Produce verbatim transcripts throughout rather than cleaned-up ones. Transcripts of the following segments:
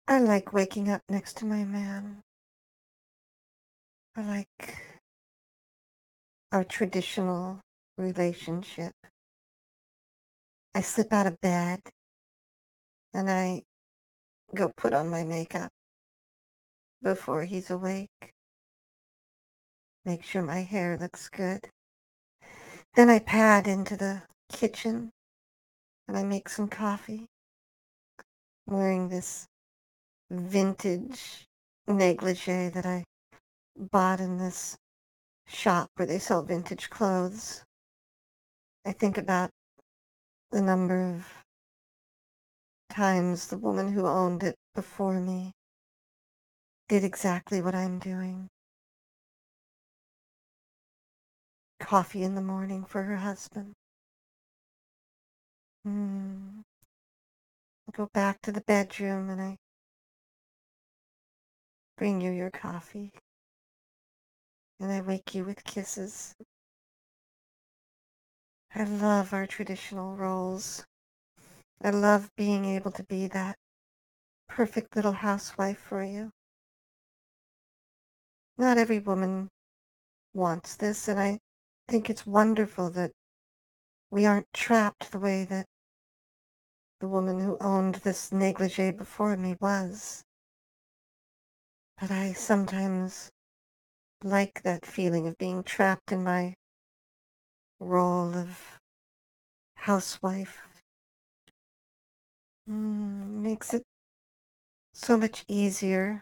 I like waking up next to my man. I like our traditional relationship. I slip out of bed and I go put on my makeup before he's awake. Make sure my hair looks good. Then I pad into the kitchen and I make some coffee. I'm wearing this vintage negligee that I bought in this shop where they sell vintage clothes. I think about the number of times the woman who owned it before me did exactly what I'm doing. Coffee in the morning for her husband. Mm. I go back to the bedroom and I bring you your coffee. And I wake you with kisses. I love our traditional roles. I love being able to be that perfect little housewife for you. Not every woman wants this, and I think it's wonderful that we aren't trapped the way that the woman who owned this negligee before me was. But I sometimes like that feeling of being trapped in my role of housewife. Mm, makes it so much easier.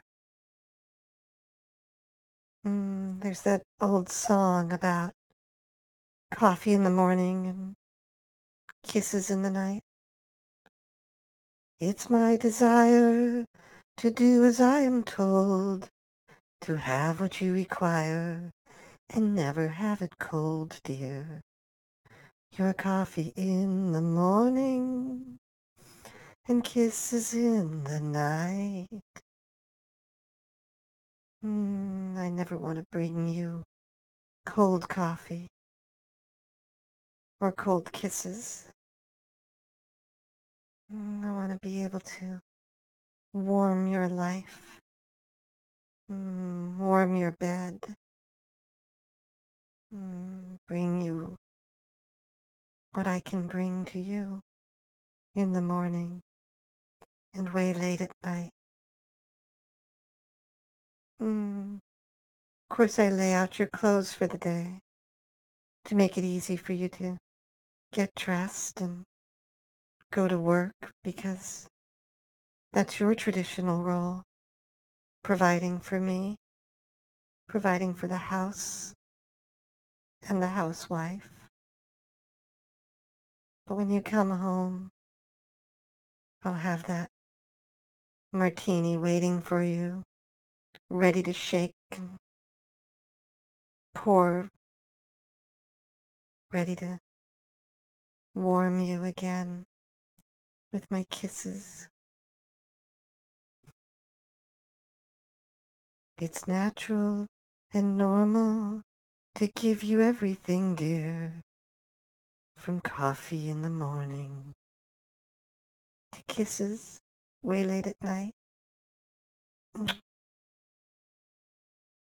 Mm, there's that old song about coffee in the morning and kisses in the night. It's my desire to do as I am told, to have what you require, and never have it cold, dear. Your coffee in the morning, and kisses in the night. Mm, I never want to bring you cold coffee or cold kisses. Mm, I want to be able to warm your life, mm, warm your bed, mm, bring you what I can bring to you in the morning and way late at night. Mm. Of course, I lay out your clothes for the day to make it easy for you to get dressed and go to work because that's your traditional role, providing for me, providing for the house and the housewife. But when you come home, I'll have that martini waiting for you, ready to shake and pour, ready to warm you again with my kisses. It's natural and normal to give you everything, dear, from coffee in the morning to kisses way late at night.